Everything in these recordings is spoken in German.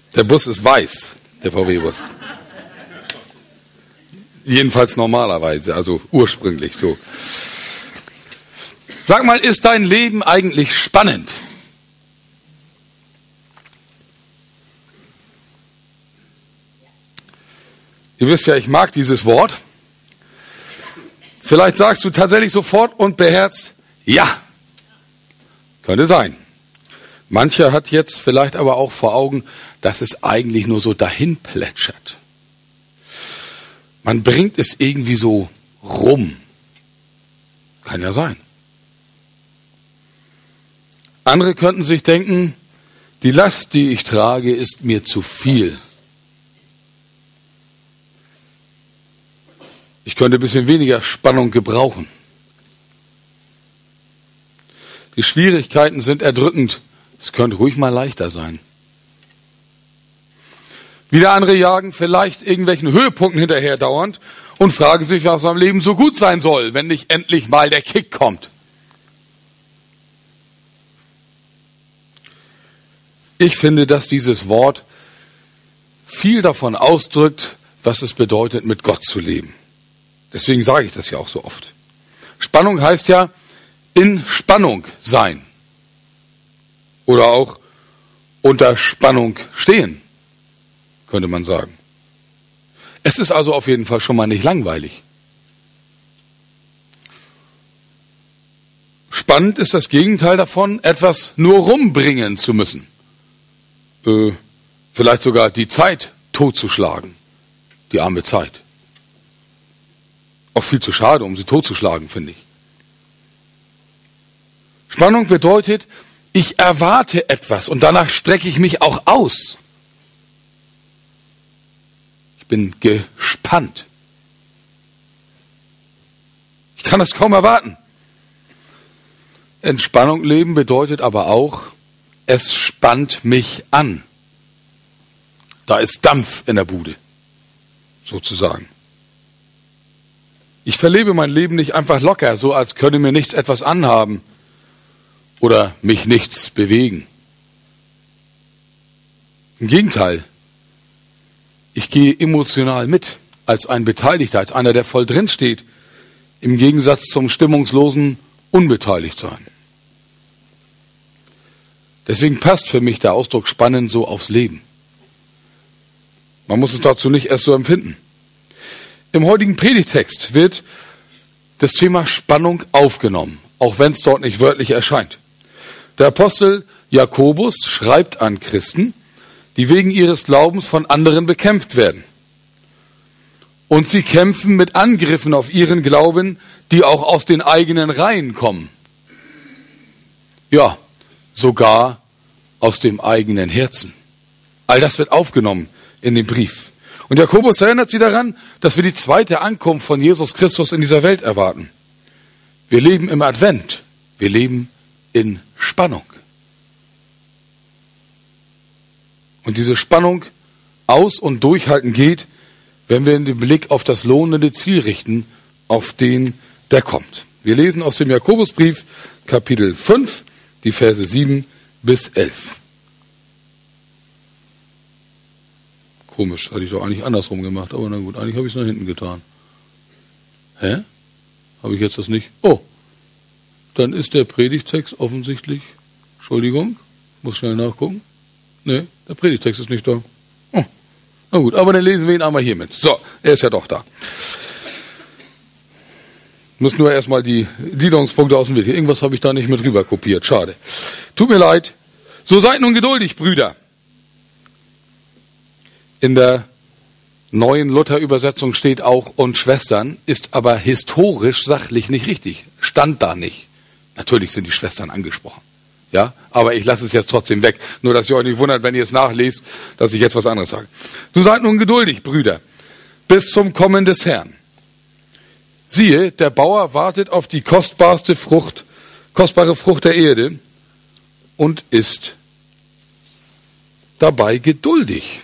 Der Bus ist weiß, der VW-Bus. Jedenfalls normalerweise, also ursprünglich so. Sag mal, ist dein Leben eigentlich spannend? Ihr wisst ja, ich mag dieses Wort. Vielleicht sagst du tatsächlich sofort und beherzt, ja. Könnte sein. Mancher hat jetzt vielleicht aber auch vor Augen, dass es eigentlich nur so dahin plätschert. Man bringt es irgendwie so rum. Kann ja sein. Andere könnten sich denken, die Last, die ich trage, ist mir zu viel. Ich könnte ein bisschen weniger Spannung gebrauchen. Die Schwierigkeiten sind erdrückend. Es könnte ruhig mal leichter sein. Wieder andere jagen vielleicht irgendwelchen Höhepunkten hinterher dauernd und fragen sich, was am Leben so gut sein soll, wenn nicht endlich mal der Kick kommt. Ich finde, dass dieses Wort viel davon ausdrückt, was es bedeutet, mit Gott zu leben. Deswegen sage ich das ja auch so oft. Spannung heißt ja in Spannung sein. Oder auch unter Spannung stehen, könnte man sagen. Es ist also auf jeden Fall schon mal nicht langweilig. Spannend ist das Gegenteil davon, etwas nur rumbringen zu müssen. Vielleicht sogar die Zeit totzuschlagen. Die arme Zeit. Auch viel zu schade, um sie totzuschlagen, finde ich. Spannung bedeutet, ich erwarte etwas und danach strecke ich mich auch aus. Ich bin gespannt. Ich kann das kaum erwarten. Entspannung leben bedeutet aber auch, es spannt mich an. Da ist Dampf in der Bude, sozusagen. Ich verlebe mein Leben nicht einfach locker, so als könne mir nichts etwas anhaben oder mich nichts bewegen. Im Gegenteil, ich gehe emotional mit, als ein Beteiligter, als einer, der voll drin steht, im Gegensatz zum stimmungslosen Unbeteiligtsein. Deswegen passt für mich der Ausdruck spannend so aufs Leben. Man muss es dazu nicht erst so empfinden. Im heutigen Predigtext wird das Thema Spannung aufgenommen, auch wenn es dort nicht wörtlich erscheint. Der Apostel Jakobus schreibt an Christen, die wegen ihres Glaubens von anderen bekämpft werden. Und sie kämpfen mit Angriffen auf ihren Glauben, die auch aus den eigenen Reihen kommen. Ja, sogar aus dem eigenen Herzen. All das wird aufgenommen in dem Brief. Und Jakobus erinnert sie daran, dass wir die zweite Ankunft von Jesus Christus in dieser Welt erwarten. Wir leben im Advent. Wir leben in Spannung. Und diese Spannung aus- und durchhalten geht, wenn wir den Blick auf das lohnende Ziel richten, auf den, der kommt. Wir lesen aus dem Jakobusbrief, Kapitel 5, die Verse 7 bis 11. Komisch, hatte ich doch eigentlich andersrum gemacht, aber na gut, eigentlich habe ich es nach hinten getan. Hä? Habe ich jetzt das nicht? Oh, dann ist der Predigtext offensichtlich, Entschuldigung, muss schnell nachgucken. Nee, der Predigtext ist nicht da. Oh, na gut, aber dann lesen wir ihn einmal hier mit. So, er ist ja doch da. Muss nur erstmal die Gliederungspunkte aus dem Weg. Irgendwas habe ich da nicht mit rüber kopiert, schade. Tut mir leid. So seid nun geduldig, Brüder. In der neuen Luther-Übersetzung steht auch und Schwestern, ist aber historisch sachlich nicht richtig. Stand da nicht. Natürlich sind die Schwestern angesprochen. Ja, aber ich lasse es jetzt trotzdem weg. Nur, dass ihr euch nicht wundert, wenn ihr es nachlest, dass ich jetzt was anderes sage. So seid nun geduldig, Brüder, bis zum Kommen des Herrn. Siehe, der Bauer wartet auf die kostbare Frucht der Erde und ist dabei geduldig,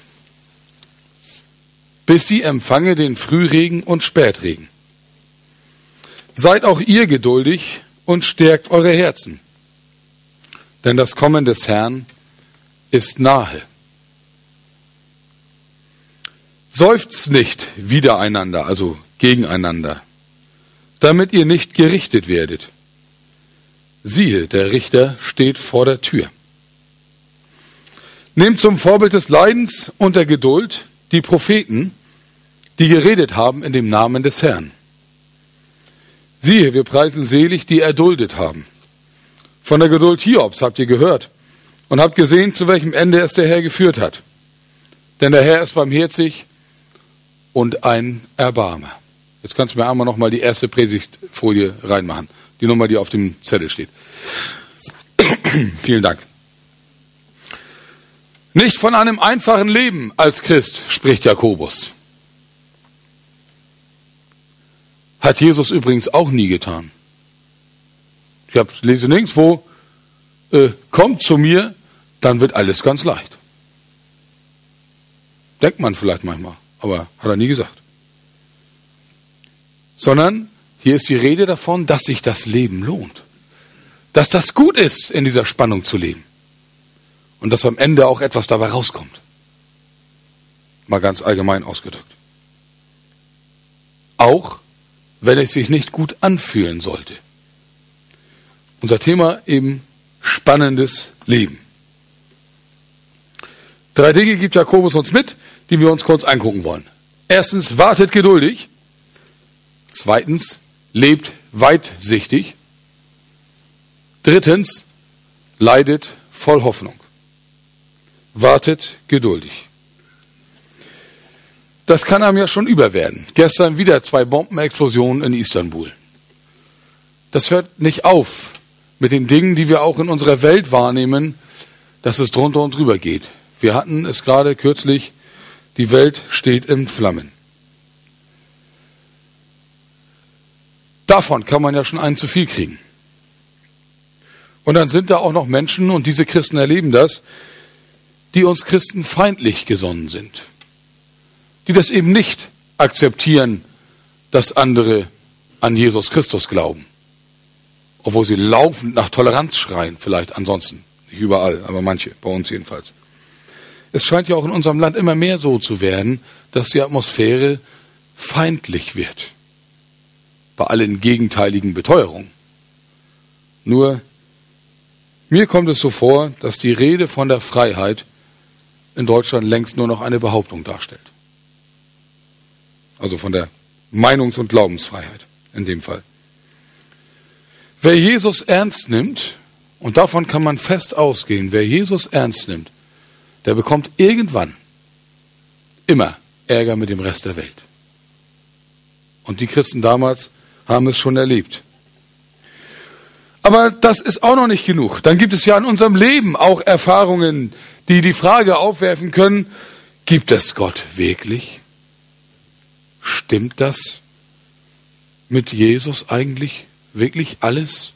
bis sie empfange den Frühregen und Spätregen. Seid auch ihr geduldig und stärkt eure Herzen, denn das Kommen des Herrn ist nahe. Seufzt nicht widereinander, also gegeneinander, damit ihr nicht gerichtet werdet. Siehe, der Richter steht vor der Tür. Nehmt zum Vorbild des Leidens und der Geduld die Propheten, die geredet haben in dem Namen des Herrn. Siehe, wir preisen selig, die erduldet haben. Von der Geduld Hiobs habt ihr gehört und habt gesehen, zu welchem Ende es der Herr geführt hat. Denn der Herr ist barmherzig und ein Erbarmer. Jetzt kannst du mir einmal noch mal die erste Predigtfolie reinmachen. Die Nummer, die auf dem Zettel steht. Vielen Dank. Nicht von einem einfachen Leben als Christ, spricht Jakobus. Hat Jesus übrigens auch nie getan. Ich lese nirgendwo, kommt zu mir, dann wird alles ganz leicht. Denkt man vielleicht manchmal, aber hat er nie gesagt. Sondern hier ist die Rede davon, dass sich das Leben lohnt. Dass das gut ist, in dieser Spannung zu leben. Und dass am Ende auch etwas dabei rauskommt. Mal ganz allgemein ausgedrückt. Auch wenn es sich nicht gut anfühlen sollte. Unser Thema eben spannendes Leben. 3 Dinge gibt Jakobus uns mit, die wir uns kurz angucken wollen. Erstens, wartet geduldig. Zweitens, lebt weitsichtig. Drittens, leidet voll Hoffnung. Wartet geduldig. Das kann einem ja schon über werden. Gestern wieder 2 Bombenexplosionen in Istanbul. Das hört nicht auf mit den Dingen, die wir auch in unserer Welt wahrnehmen, dass es drunter und drüber geht. Wir hatten es gerade kürzlich, die Welt steht in Flammen. Davon kann man ja schon einen zu viel kriegen. Und dann sind da auch noch Menschen, und diese Christen erleben das, die uns Christen feindlich gesonnen sind. Die das eben nicht akzeptieren, dass andere an Jesus Christus glauben. Obwohl sie laufend nach Toleranz schreien, vielleicht ansonsten. Nicht überall, aber manche, bei uns jedenfalls. Es scheint ja auch in unserem Land immer mehr so zu werden, dass die Atmosphäre feindlich wird. Bei allen gegenteiligen Beteuerungen. Nur, mir kommt es so vor, dass die Rede von der Freiheit in Deutschland längst nur noch eine Behauptung darstellt. Also von der Meinungs- und Glaubensfreiheit in dem Fall. Wer Jesus ernst nimmt, und davon kann man fest ausgehen, wer Jesus ernst nimmt, der bekommt irgendwann immer Ärger mit dem Rest der Welt. Und die Christen damals haben es schon erlebt. Aber das ist auch noch nicht genug. Dann gibt es ja in unserem Leben auch Erfahrungen, die die Frage aufwerfen können, gibt es Gott wirklich? Stimmt das mit Jesus eigentlich wirklich alles?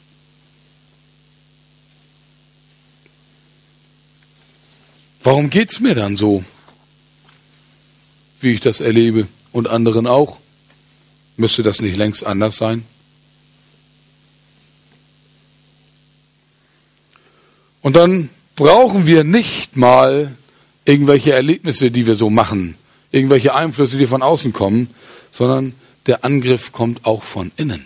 Warum geht's mir dann so, wie ich das erlebe und anderen auch? Müsste das nicht längst anders sein? Und dann brauchen wir nicht mal irgendwelche Erlebnisse, die wir so machen, irgendwelche Einflüsse, die von außen kommen, sondern der Angriff kommt auch von innen.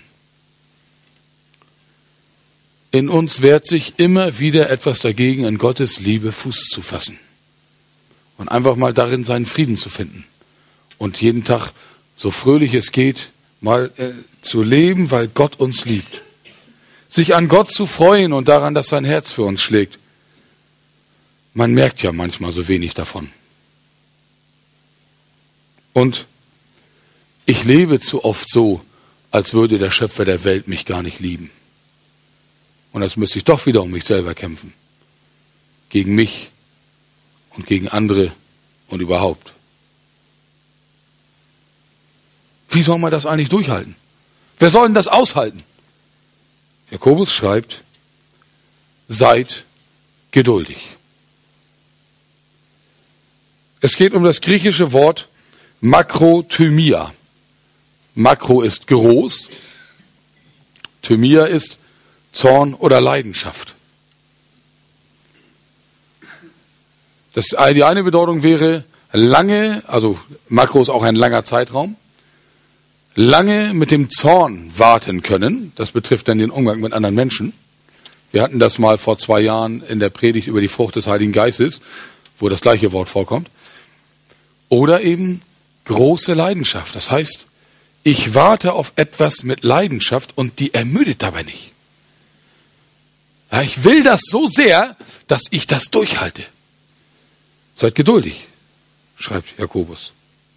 In uns wehrt sich immer wieder etwas dagegen, in Gottes Liebe Fuß zu fassen. Und einfach mal darin seinen Frieden zu finden. Und jeden Tag, so fröhlich es geht, mal zu leben, weil Gott uns liebt. Sich an Gott zu freuen und daran, dass sein Herz für uns schlägt. Man merkt ja manchmal so wenig davon. Und ich lebe zu oft so, als würde der Schöpfer der Welt mich gar nicht lieben. Und als müsste ich doch wieder um mich selber kämpfen. Gegen mich und gegen andere und überhaupt. Wie soll man das eigentlich durchhalten? Wer soll denn das aushalten? Jakobus schreibt, seid geduldig. Es geht um das griechische Wort Makrothymia. Makro ist groß, Thymia ist Zorn oder Leidenschaft. Die eine Bedeutung wäre lange, also Makro ist auch ein langer Zeitraum, lange mit dem Zorn warten können. Das betrifft dann den Umgang mit anderen Menschen. Wir hatten das mal vor 2 Jahren in der Predigt über die Frucht des Heiligen Geistes, wo das gleiche Wort vorkommt. Oder eben große Leidenschaft. Das heißt, ich warte auf etwas mit Leidenschaft und die ermüdet dabei nicht. Ja, ich will das so sehr, dass ich das durchhalte. Seid geduldig, schreibt Jakobus.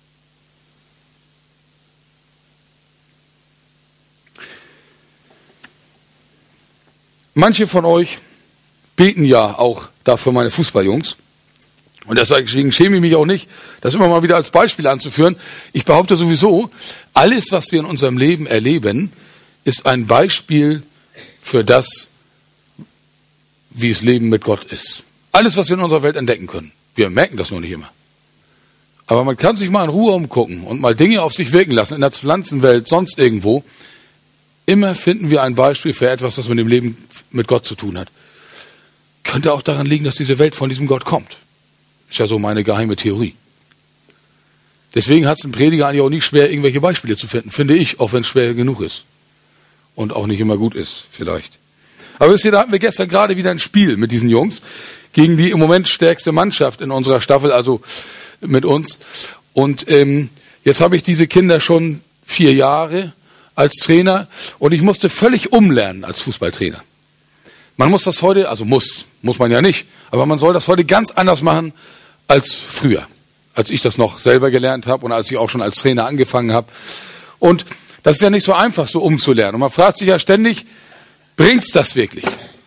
Manche von euch beten ja auch dafür meine Fußballjungs. Und deswegen schäme ich mich auch nicht, das immer mal wieder als Beispiel anzuführen. Ich behaupte sowieso, alles, was wir in unserem Leben erleben, ist ein Beispiel für das, wie es Leben mit Gott ist. Alles, was wir in unserer Welt entdecken können. Wir merken das nur nicht immer. Aber man kann sich mal in Ruhe umgucken und mal Dinge auf sich wirken lassen, in der Pflanzenwelt, sonst irgendwo. Immer finden wir ein Beispiel für etwas, was mit dem Leben mit Gott zu tun hat. Könnte auch daran liegen, dass diese Welt von diesem Gott kommt. Ist ja so meine geheime Theorie. Deswegen hat es ein Prediger eigentlich auch nicht schwer, irgendwelche Beispiele zu finden, finde ich, auch wenn es schwer genug ist. Und auch nicht immer gut ist, vielleicht. Aber wisst ihr, da hatten wir gestern gerade wieder ein Spiel mit diesen Jungs gegen die im Moment stärkste Mannschaft in unserer Staffel, also mit uns. Und jetzt habe ich diese Kinder schon 4 Jahre als Trainer und ich musste völlig umlernen als Fußballtrainer. Man muss das heute, also muss man ja nicht, aber man soll das heute ganz anders machen als früher, als ich das noch selber gelernt habe und als ich auch schon als Trainer angefangen habe. Und das ist ja nicht so einfach, so umzulernen. Und man fragt sich ja ständig, bringt's das wirklich?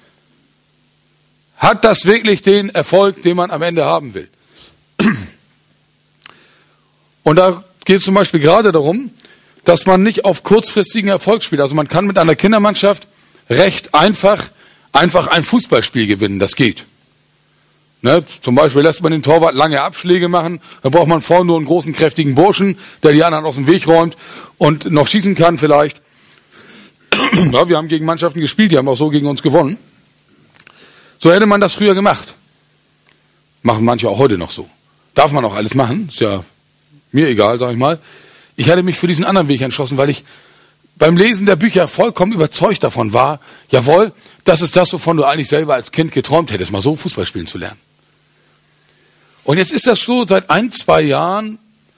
Hat das wirklich den Erfolg, den man am Ende haben will? Und da geht es zum Beispiel gerade darum, dass man nicht auf kurzfristigen Erfolg spielt. Also man kann mit einer Kindermannschaft recht einfach ein Fußballspiel gewinnen. Das geht. Ne? Zum Beispiel lässt man den Torwart lange Abschläge machen. Da braucht man vorne nur einen großen, kräftigen Burschen, der die anderen aus dem Weg räumt und noch schießen kann vielleicht. Ja, wir haben gegen Mannschaften gespielt, die haben auch so gegen uns gewonnen. So hätte man das früher gemacht. Machen manche auch heute noch so. Darf man auch alles machen, ist ja mir egal, sag ich mal. Ich hatte mich für diesen anderen Weg entschlossen, weil ich beim Lesen der Bücher vollkommen überzeugt davon war, jawohl, das ist das, wovon du eigentlich selber als Kind geträumt hättest, mal so Fußball spielen zu lernen. Und jetzt ist das so seit 1-2 Jahren,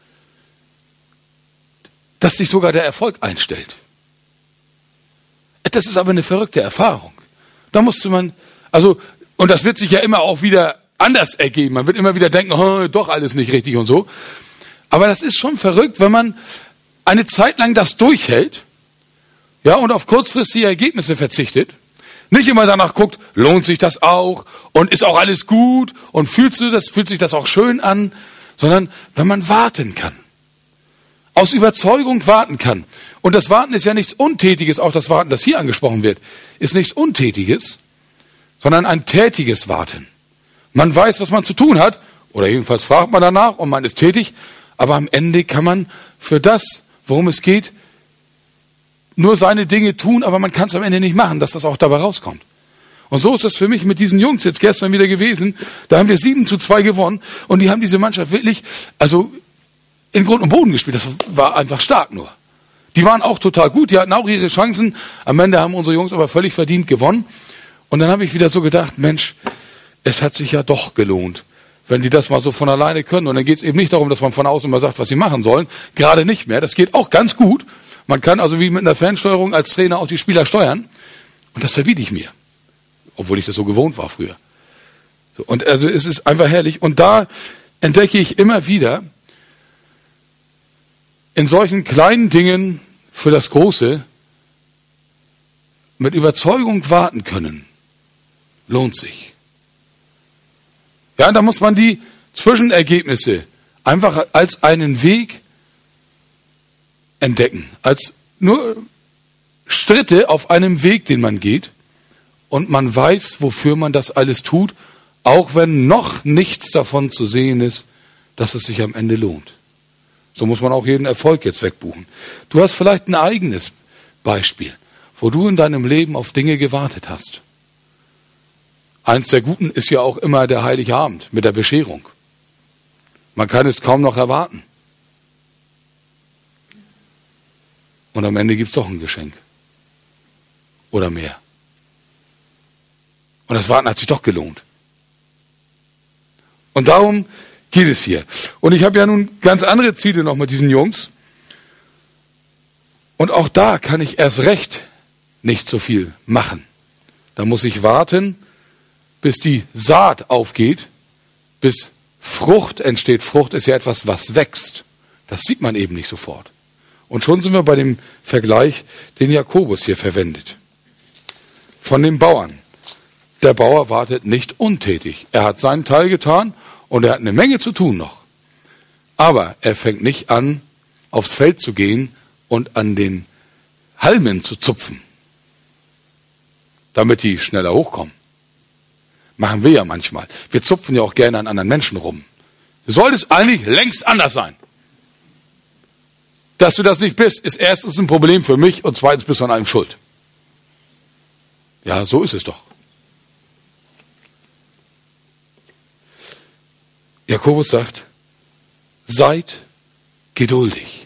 dass sich sogar der Erfolg einstellt. Das ist aber eine verrückte Erfahrung. Da musste man, und das wird sich ja immer auch wieder anders ergeben. Man wird immer wieder denken, oh, doch alles nicht richtig und so. Aber das ist schon verrückt, wenn man eine Zeit lang das durchhält, ja, und auf kurzfristige Ergebnisse verzichtet. Nicht immer danach guckt, lohnt sich das auch und ist auch alles gut und fühlt sich das auch schön an, sondern wenn man warten kann. Aus Überzeugung warten kann. Und das Warten ist ja nichts Untätiges, auch das Warten, das hier angesprochen wird, ist nichts Untätiges, sondern ein tätiges Warten. Man weiß, was man zu tun hat, oder jedenfalls fragt man danach und man ist tätig, aber am Ende kann man für das, worum es geht, nur seine Dinge tun, aber man kann es am Ende nicht machen, dass das auch dabei rauskommt. Und so ist das für mich mit diesen Jungs jetzt gestern wieder gewesen. Da haben wir 7-2 gewonnen und die haben diese Mannschaft wirklich, in Grund und Boden gespielt. Das war einfach stark nur. Die waren auch total gut, die hatten auch ihre Chancen. Am Ende haben unsere Jungs aber völlig verdient gewonnen. Und dann habe ich wieder so gedacht, Mensch, es hat sich ja doch gelohnt, wenn die das mal so von alleine können. Und dann geht es eben nicht darum, dass man von außen mal sagt, was sie machen sollen. Gerade nicht mehr. Das geht auch ganz gut. Man kann also wie mit einer Fernsteuerung als Trainer auch die Spieler steuern. Und das verbiete ich mir. Obwohl ich das so gewohnt war früher. So, und also es ist einfach herrlich. Und da entdecke ich immer wieder, in solchen kleinen Dingen für das Große mit Überzeugung warten können, lohnt sich. Ja, da muss man die Zwischenergebnisse einfach als einen Weg entdecken, als nur Schritte auf einem Weg, den man geht und man weiß, wofür man das alles tut, auch wenn noch nichts davon zu sehen ist, dass es sich am Ende lohnt. So muss man auch jeden Erfolg jetzt wegbuchen. Du hast vielleicht ein eigenes Beispiel, wo du in deinem Leben auf Dinge gewartet hast. Eins der Guten ist ja auch immer der Heilige Abend mit der Bescherung. Man kann es kaum noch erwarten. Und am Ende gibt es doch ein Geschenk. Oder mehr. Und das Warten hat sich doch gelohnt. Und darum geht es hier. Und ich habe ja nun ganz andere Ziele noch mit diesen Jungs. Und auch da kann ich erst recht nicht so viel machen. Da muss ich warten, bis die Saat aufgeht, bis Frucht entsteht. Frucht ist ja etwas, was wächst. Das sieht man eben nicht sofort. Und schon sind wir bei dem Vergleich, den Jakobus hier verwendet. Von dem Bauern. Der Bauer wartet nicht untätig. Er hat seinen Teil getan und er hat eine Menge zu tun noch. Aber er fängt nicht an, aufs Feld zu gehen und an den Halmen zu zupfen, damit die schneller hochkommen. Machen wir ja manchmal. Wir zupfen ja auch gerne an anderen Menschen rum. Sollte es eigentlich längst anders sein. Dass du das nicht bist, ist erstens ein Problem für mich und zweitens bist du an allem schuld. Ja, so ist es doch. Jakobus sagt, seid geduldig.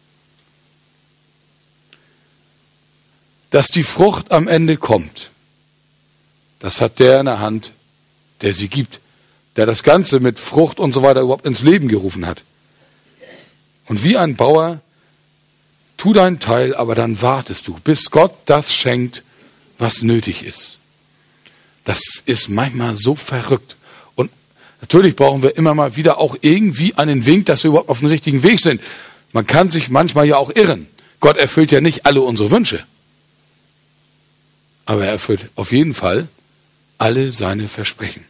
Dass die Frucht am Ende kommt, das hat der in der Hand, der sie gibt, der das Ganze mit Frucht und so weiter überhaupt ins Leben gerufen hat. Und wie ein Bauer, tu deinen Teil, aber dann wartest du, bis Gott das schenkt, was nötig ist. Das ist manchmal so verrückt. Und natürlich brauchen wir immer mal wieder auch irgendwie einen Wink, dass wir überhaupt auf dem richtigen Weg sind. Man kann sich manchmal ja auch irren. Gott erfüllt ja nicht alle unsere Wünsche. Aber er erfüllt auf jeden Fall alle seine Versprechen.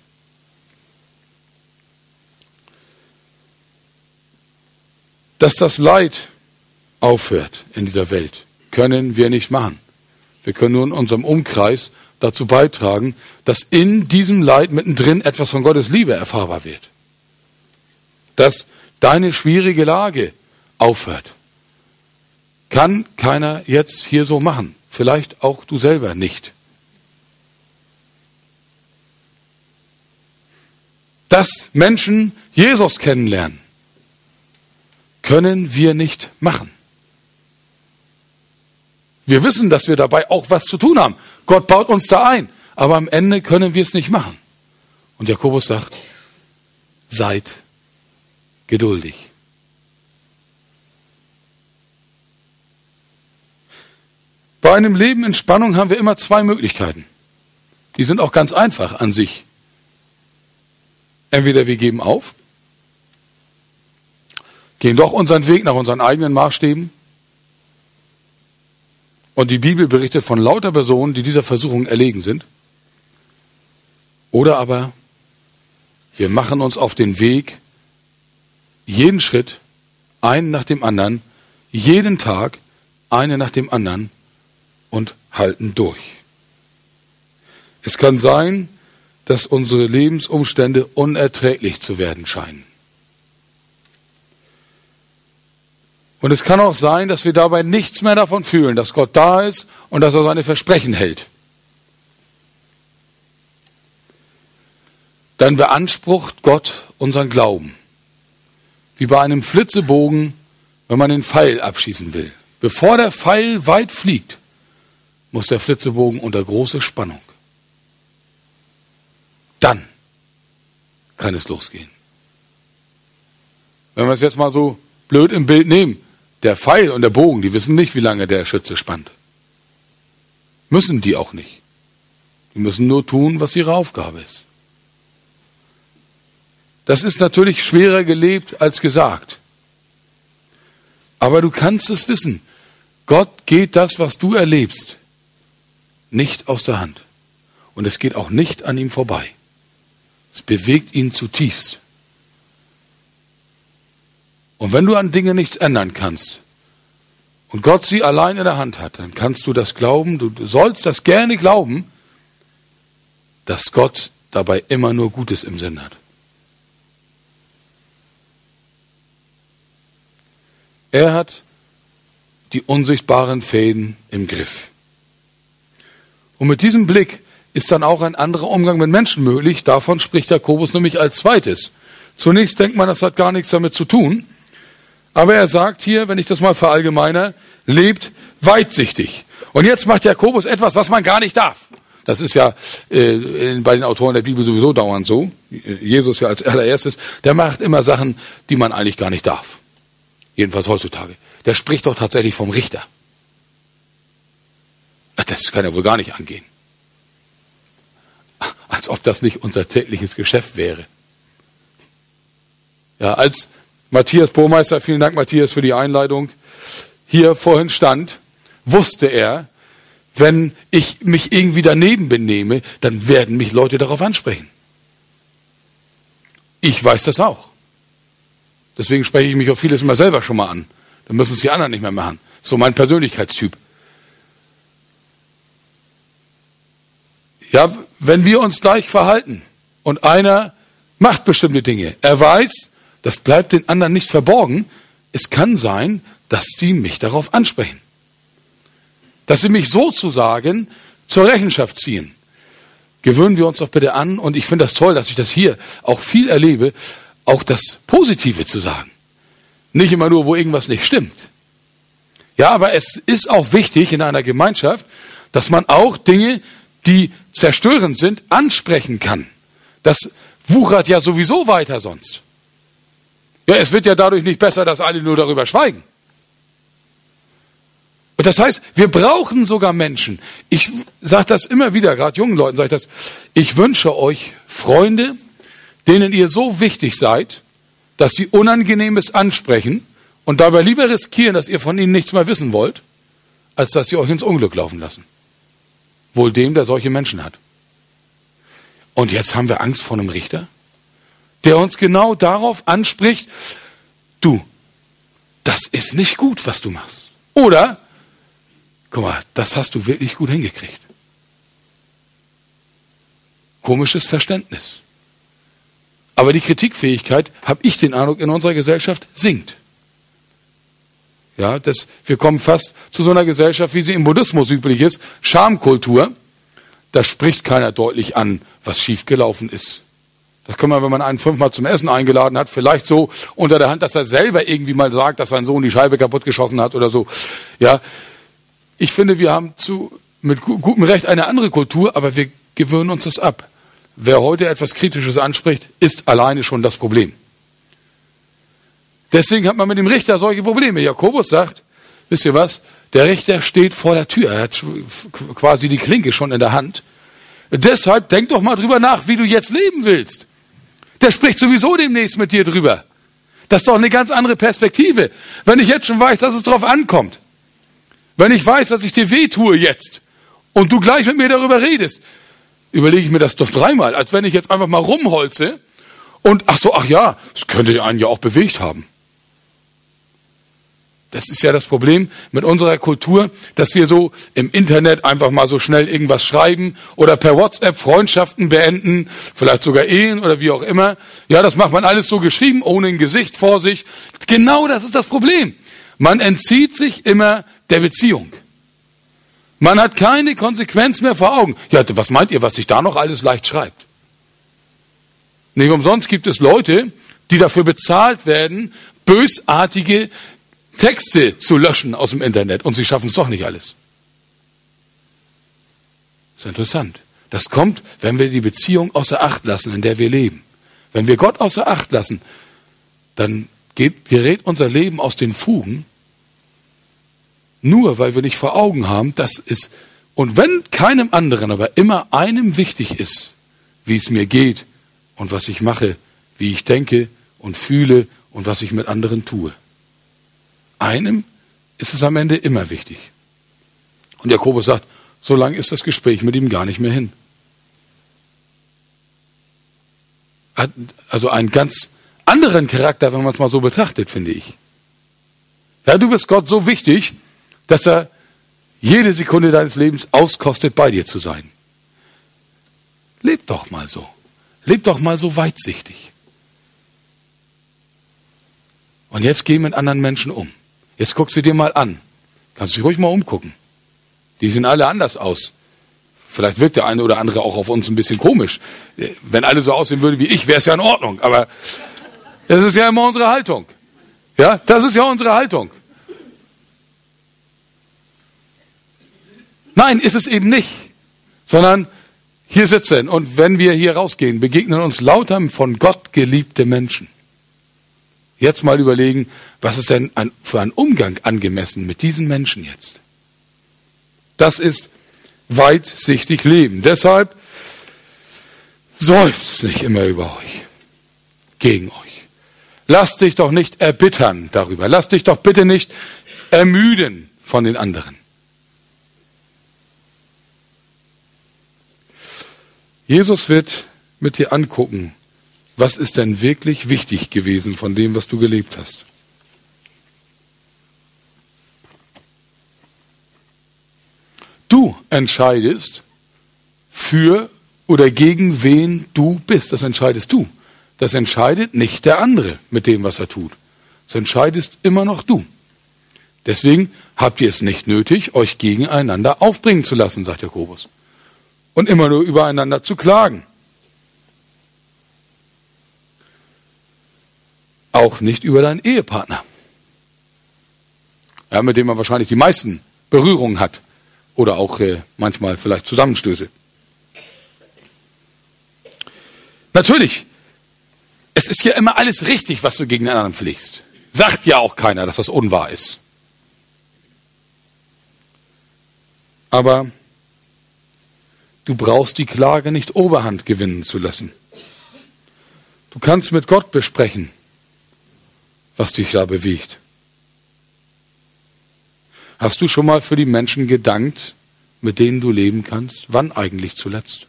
Dass das Leid aufhört in dieser Welt, können wir nicht machen. Wir können nur in unserem Umkreis dazu beitragen, dass in diesem Leid mittendrin etwas von Gottes Liebe erfahrbar wird. Dass deine schwierige Lage aufhört. Kann keiner jetzt hier so machen. Vielleicht auch du selber nicht. Dass Menschen Jesus kennenlernen, können wir nicht machen. Wir wissen, dass wir dabei auch was zu tun haben. Gott baut uns da ein, aber am Ende können wir es nicht machen. Und Jakobus sagt, seid geduldig. Bei einem Leben in Spannung haben wir immer zwei Möglichkeiten. Die sind auch ganz einfach an sich. Entweder wir geben auf, gehen doch unseren Weg nach unseren eigenen Maßstäben. Und die Bibel berichtet von lauter Personen, die dieser Versuchung erlegen sind. Oder aber wir machen uns auf den Weg, jeden Schritt, einen nach dem anderen, jeden Tag, eine nach dem anderen und halten durch. Es kann sein, dass unsere Lebensumstände unerträglich zu werden scheinen. Und es kann auch sein, dass wir dabei nichts mehr davon fühlen, dass Gott da ist und dass er seine Versprechen hält. Dann beansprucht Gott unseren Glauben. Wie bei einem Flitzebogen, wenn man den Pfeil abschießen will. Bevor der Pfeil weit fliegt, muss der Flitzebogen unter große Spannung. Dann kann es losgehen. Wenn wir es jetzt mal so blöd im Bild nehmen, der Pfeil und der Bogen, die wissen nicht, wie lange der Schütze spannt. Müssen die auch nicht. Die müssen nur tun, was ihre Aufgabe ist. Das ist natürlich schwerer gelebt als gesagt. Aber du kannst es wissen. Gott geht das, was du erlebst, nicht aus der Hand. Und es geht auch nicht an ihm vorbei. Es bewegt ihn zutiefst. Und wenn du an Dinge nichts ändern kannst und Gott sie allein in der Hand hat, dann kannst du das glauben, du sollst das gerne glauben, dass Gott dabei immer nur Gutes im Sinn hat. Er hat die unsichtbaren Fäden im Griff. Und mit diesem Blick ist dann auch ein anderer Umgang mit Menschen möglich. Davon spricht Jakobus nämlich als zweites. Zunächst denkt man, das hat gar nichts damit zu tun. Aber er sagt hier, wenn ich das mal verallgemeine, lebt weitsichtig. Und jetzt macht Jakobus etwas, was man gar nicht darf. Das ist ja bei den Autoren der Bibel sowieso dauernd so. Jesus ja als allererstes, der macht immer Sachen, die man eigentlich gar nicht darf. Jedenfalls heutzutage. Der spricht doch tatsächlich vom Richter. Das kann ja wohl gar nicht angehen. Als ob das nicht unser tägliches Geschäft wäre. Ja, als Matthias Burmeister, vielen Dank Matthias für die Einleitung, hier vorhin stand, wusste er, wenn ich mich irgendwie daneben benehme, dann werden mich Leute darauf ansprechen. Ich weiß das auch. Deswegen spreche ich mich auf vieles immer selber schon mal an. Dann müssen es die anderen nicht mehr machen. So mein Persönlichkeitstyp. Ja, wenn wir uns gleich verhalten und einer macht bestimmte Dinge, er weiß, das bleibt den anderen nicht verborgen, es kann sein, dass sie mich darauf ansprechen. Dass sie mich sozusagen zur Rechenschaft ziehen. Gewöhnen wir uns doch bitte an, und ich finde das toll, dass ich das hier auch viel erlebe, auch das Positive zu sagen. Nicht immer nur, wo irgendwas nicht stimmt. Ja, aber es ist auch wichtig in einer Gemeinschaft, dass man auch Dinge, die zerstörend sind, ansprechen kann. Das wuchert ja sowieso weiter sonst. Ja, es wird ja dadurch nicht besser, dass alle nur darüber schweigen. Und das heißt, wir brauchen sogar Menschen. Ich sage das immer wieder, gerade jungen Leuten sage ich das. Ich wünsche euch Freunde, denen ihr so wichtig seid, dass sie Unangenehmes ansprechen und dabei lieber riskieren, dass ihr von ihnen nichts mehr wissen wollt, als dass sie euch ins Unglück laufen lassen. Wohl dem, der solche Menschen hat. Und jetzt haben wir Angst vor einem Richter, der uns genau darauf anspricht, du, das ist nicht gut, was du machst. Oder, guck mal, das hast du wirklich gut hingekriegt. Komisches Verständnis. Aber die Kritikfähigkeit, habe ich den Eindruck, in unserer Gesellschaft sinkt. Ja, wir kommen fast zu so einer Gesellschaft, wie sie im Buddhismus üblich ist, Schamkultur. Da spricht keiner deutlich an, was schiefgelaufen ist. Das kann man, wenn man einen 5-mal zum Essen eingeladen hat, vielleicht so unter der Hand, dass er selber irgendwie mal sagt, dass sein Sohn die Scheibe kaputt geschossen hat oder so. Ja, ich finde, wir haben mit gutem Recht eine andere Kultur, aber wir gewöhnen uns das ab. Wer heute etwas Kritisches anspricht, ist alleine schon das Problem. Deswegen hat man mit dem Richter solche Probleme. Jakobus sagt, wisst ihr was, der Richter steht vor der Tür. Er hat quasi die Klinke schon in der Hand. Deshalb denk doch mal drüber nach, wie du jetzt leben willst. Der spricht sowieso demnächst mit dir drüber. Das ist doch eine ganz andere Perspektive. Wenn ich jetzt schon weiß, dass es drauf ankommt. Wenn ich weiß, dass ich dir wehtue jetzt und du gleich mit mir darüber redest, überlege ich mir das doch dreimal, als wenn ich jetzt einfach mal rumholze und ach ja, das könnte einen ja auch bewegt haben. Das ist ja das Problem mit unserer Kultur, dass wir so im Internet einfach mal so schnell irgendwas schreiben oder per WhatsApp Freundschaften beenden, vielleicht sogar Ehen oder wie auch immer. Ja, das macht man alles so geschrieben, ohne ein Gesicht vor sich. Genau das ist das Problem. Man entzieht sich immer der Beziehung. Man hat keine Konsequenz mehr vor Augen. Ja, was meint ihr, was sich da noch alles leicht schreibt? Nicht umsonst gibt es Leute, die dafür bezahlt werden, bösartige Texte zu löschen aus dem Internet, und sie schaffen es doch nicht alles. Das ist interessant. Das kommt, wenn wir die Beziehung außer Acht lassen, in der wir leben. Wenn wir Gott außer Acht lassen, dann gerät unser Leben aus den Fugen, nur weil wir nicht vor Augen haben, dass es, und wenn keinem anderen, aber immer einem wichtig ist, wie es mir geht und was ich mache, wie ich denke und fühle und was ich mit anderen tue. Einem ist es am Ende immer wichtig. Und Jakobus sagt, so lange ist das Gespräch mit ihm gar nicht mehr hin. Hat also einen ganz anderen Charakter, wenn man es mal so betrachtet, finde ich. Ja, du bist Gott so wichtig, dass er jede Sekunde deines Lebens auskostet, bei dir zu sein. Leb doch mal so. Leb doch mal so weitsichtig. Und jetzt geh mit anderen Menschen um. Jetzt guck sie dir mal an. Kannst dich ruhig mal umgucken. Die sehen alle anders aus. Vielleicht wirkt der eine oder andere auch auf uns ein bisschen komisch. Wenn alle so aussehen würden wie ich, wäre es ja in Ordnung. Aber Das ist ja immer unsere Haltung. Ja, das ist ja unsere Haltung. Nein, ist es eben nicht. Sondern hier sitzen und wenn wir hier rausgehen, begegnen uns lauter von Gott geliebte Menschen. Jetzt mal überlegen, was ist denn für ein Umgang angemessen mit diesen Menschen jetzt? Das ist weitsichtig leben. Deshalb seufzt nicht immer über euch, gegen euch. Lasst dich doch nicht erbittern darüber. Lasst dich doch bitte nicht ermüden von den anderen. Jesus wird mit dir angucken, was ist denn wirklich wichtig gewesen von dem, was du gelebt hast. Du entscheidest für oder gegen wen du bist. Das entscheidest du. Das entscheidet nicht der andere mit dem, was er tut. Das entscheidest immer noch du. Deswegen habt ihr es nicht nötig, euch gegeneinander aufbringen zu lassen, sagt Jakobus. Und immer nur übereinander zu klagen. Auch nicht über deinen Ehepartner. Ja, mit dem man wahrscheinlich die meisten Berührungen hat. Oder auch manchmal vielleicht Zusammenstöße. Natürlich, es ist ja immer alles richtig, was du gegen den anderen pflegst. Sagt ja auch keiner, dass das unwahr ist. Aber du brauchst die Klage nicht Oberhand gewinnen zu lassen. Du kannst mit Gott besprechen, was dich da bewegt. Hast du schon mal für die Menschen gedankt, mit denen du leben kannst? Wann eigentlich zuletzt?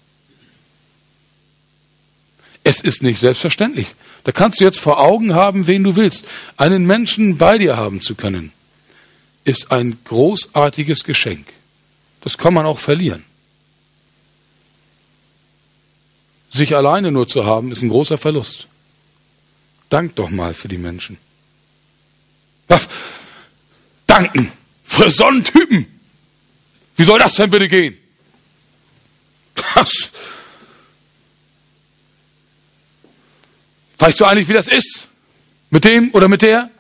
Es ist nicht selbstverständlich. Da kannst du jetzt vor Augen haben, wen du willst. Einen Menschen bei dir haben zu können, ist ein großartiges Geschenk. Das kann man auch verlieren. Sich alleine nur zu haben, ist ein großer Verlust. Dank doch mal für die Menschen. Was? Danken für so einen Typen. Wie soll das denn bitte gehen? Das. Weißt du eigentlich, wie das ist? Mit dem oder mit der?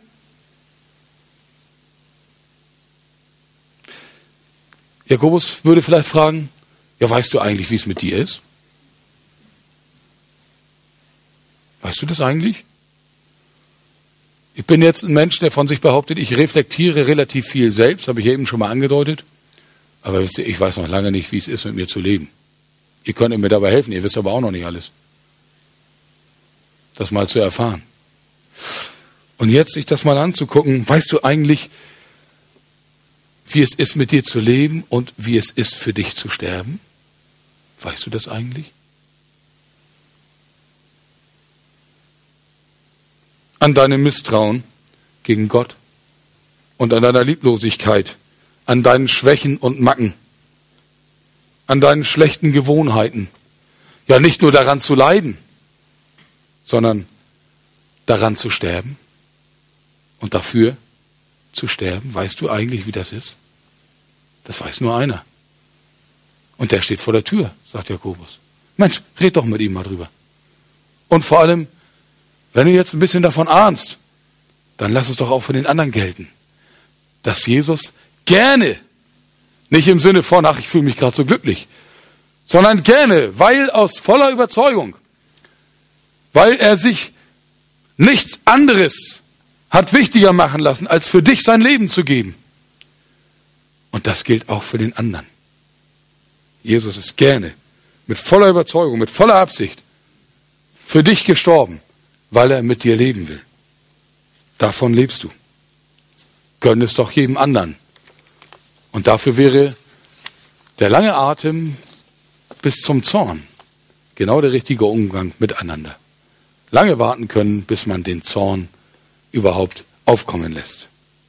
Jakobus würde vielleicht fragen, ja, weißt du eigentlich, wie es mit dir ist? Weißt du das eigentlich? Ich bin jetzt ein Mensch, der von sich behauptet, ich reflektiere relativ viel selbst, habe ich eben schon mal angedeutet. Aber wisst ihr, ich weiß noch lange nicht, wie es ist, mit mir zu leben. Ihr könnt mir dabei helfen, ihr wisst aber auch noch nicht alles. Das mal zu erfahren. Und jetzt sich das mal anzugucken, weißt du eigentlich, wie es ist, mit dir zu leben und wie es ist, für dich zu sterben? Weißt du das eigentlich? An deinem Misstrauen gegen Gott und an deiner Lieblosigkeit, an deinen Schwächen und Macken, an deinen schlechten Gewohnheiten. Ja, nicht nur daran zu leiden, sondern daran zu sterben und dafür zu sterben. Weißt du eigentlich, wie das ist? Das weiß nur einer. Und der steht vor der Tür, sagt Jakobus. Mensch, red doch mit ihm mal drüber. Und vor allem, wenn du jetzt ein bisschen davon ahnst, dann lass es doch auch für den anderen gelten, dass Jesus gerne, nicht im Sinne von, ach, ich fühle mich gerade so glücklich, sondern gerne, weil aus voller Überzeugung, weil er sich nichts anderes hat wichtiger machen lassen, als für dich sein Leben zu geben. Und das gilt auch für den anderen. Jesus ist gerne, mit voller Überzeugung, mit voller Absicht, für dich gestorben, weil er mit dir leben will. Davon lebst du. Gönn es doch jedem anderen. Und dafür wäre der lange Atem bis zum Zorn genau der richtige Umgang miteinander. Lange warten können, bis man den Zorn überhaupt aufkommen lässt.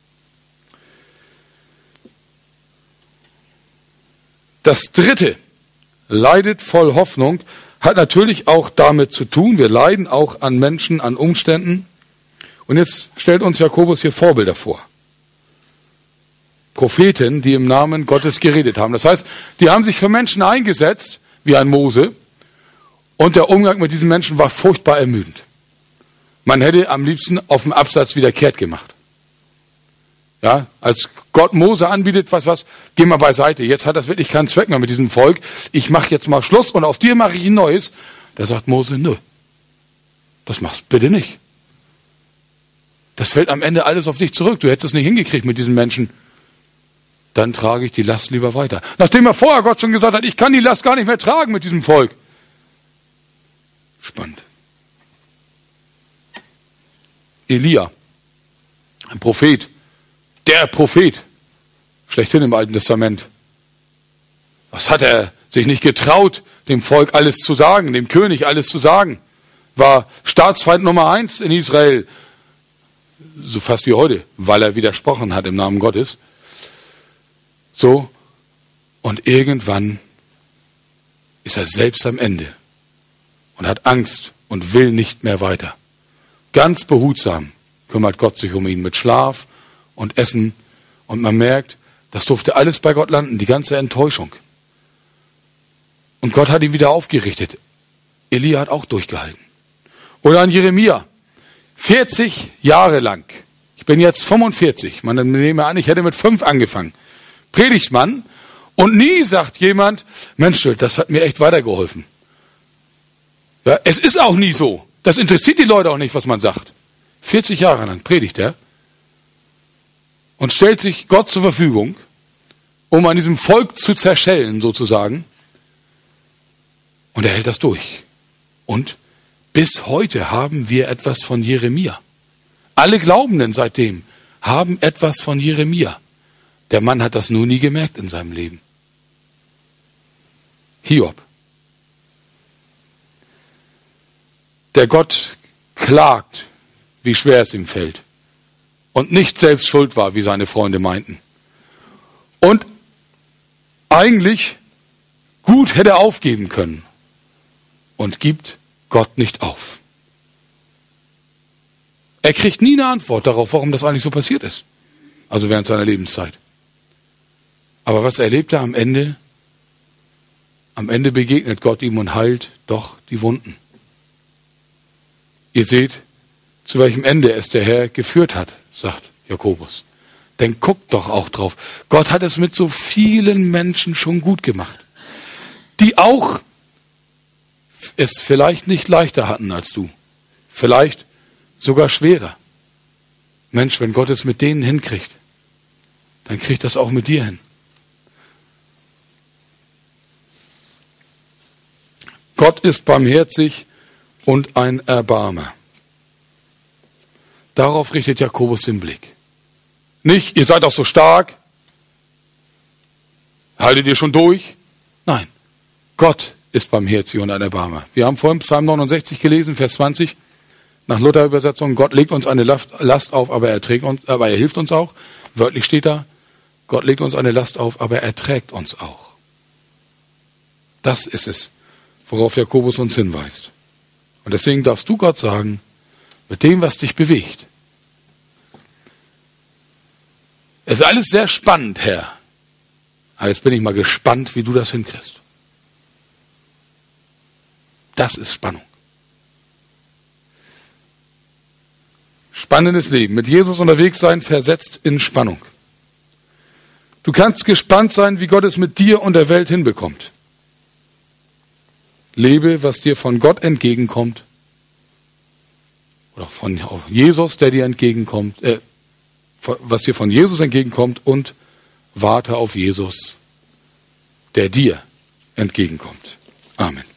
Das Dritte, leidet voll Hoffnung, hat natürlich auch damit zu tun, wir leiden auch an Menschen, an Umständen. Und jetzt stellt uns Jakobus hier Vorbilder vor. Propheten, die im Namen Gottes geredet haben. Das heißt, die haben sich für Menschen eingesetzt, wie ein Mose. Und der Umgang mit diesen Menschen war furchtbar ermüdend. Man hätte am liebsten auf dem Absatz wieder kehrt gemacht. Ja, als Gott Mose anbietet, was, geh mal beiseite. Jetzt hat das wirklich keinen Zweck mehr mit diesem Volk. Ich mache jetzt mal Schluss und aus dir mache ich ein neues. Da sagt Mose, nö, das machst bitte nicht. Das fällt am Ende alles auf dich zurück. Du hättest es nicht hingekriegt mit diesen Menschen. Dann trage ich die Last lieber weiter. Nachdem er vorher Gott schon gesagt hat, ich kann die Last gar nicht mehr tragen mit diesem Volk. Spannend. Elia, ein Prophet, der Prophet, schlechthin im Alten Testament. Was hat er sich nicht getraut, dem Volk alles zu sagen, dem König alles zu sagen? War Staatsfeind Nummer 1 in Israel, so fast wie heute, weil er widersprochen hat im Namen Gottes. So, und irgendwann ist er selbst am Ende und hat Angst und will nicht mehr weiter. Ganz behutsam kümmert Gott sich um ihn mit Schlaf und Essen. Und man merkt, das durfte alles bei Gott landen, die ganze Enttäuschung. Und Gott hat ihn wieder aufgerichtet. Elia hat auch durchgehalten. Oder an Jeremia. 40 Jahre lang. Ich bin jetzt 45. Man nehme an, ich hätte mit 5 angefangen. Predigtmann. Und nie sagt jemand, Mensch, das hat mir echt weitergeholfen. Ja, es ist auch nie so. Das interessiert die Leute auch nicht, was man sagt. 40 Jahre lang predigt er und stellt sich Gott zur Verfügung, um an diesem Volk zu zerschellen, sozusagen. Und er hält das durch. Und bis heute haben wir etwas von Jeremia. Alle Glaubenden seitdem haben etwas von Jeremia. Der Mann hat das nur nie gemerkt in seinem Leben. Hiob. Der Gott klagt, wie schwer es ihm fällt. Und nicht selbst schuld war, wie seine Freunde meinten. Und eigentlich gut hätte aufgeben können. Und gibt Gott nicht auf. Er kriegt nie eine Antwort darauf, warum das eigentlich so passiert ist. Also während seiner Lebenszeit. Aber was erlebt er am Ende? Am Ende begegnet Gott ihm und heilt doch die Wunden. Ihr seht, zu welchem Ende es der Herr geführt hat, sagt Jakobus. Denn guckt doch auch drauf. Gott hat es mit so vielen Menschen schon gut gemacht, die auch es vielleicht nicht leichter hatten als du. Vielleicht sogar schwerer. Mensch, wenn Gott es mit denen hinkriegt, dann kriegt das auch mit dir hin. Gott ist barmherzig und ein Erbarmer. Darauf richtet Jakobus den Blick. Nicht, ihr seid auch so stark, haltet ihr schon durch? Nein, Gott ist barmherzig und ein Erbarmer. Wir haben vorhin Psalm 69 gelesen, Vers 20, nach Luther-Übersetzung, Gott legt uns eine Last auf, aber er hilft uns auch. Wörtlich steht da, Gott legt uns eine Last auf, aber er trägt uns auch. Das ist es, worauf Jakobus uns hinweist. Und deswegen darfst du Gott sagen, mit dem, was dich bewegt. Es ist alles sehr spannend, Herr. Aber jetzt bin ich mal gespannt, wie du das hinkriegst. Das ist Spannung. Spannendes Leben. Mit Jesus unterwegs sein, versetzt in Spannung. Du kannst gespannt sein, wie Gott es mit dir und der Welt hinbekommt. Lebe, was dir von Gott entgegenkommt. Oder von Jesus, der dir entgegenkommt. Was dir von Jesus entgegenkommt und warte auf Jesus, der dir entgegenkommt. Amen.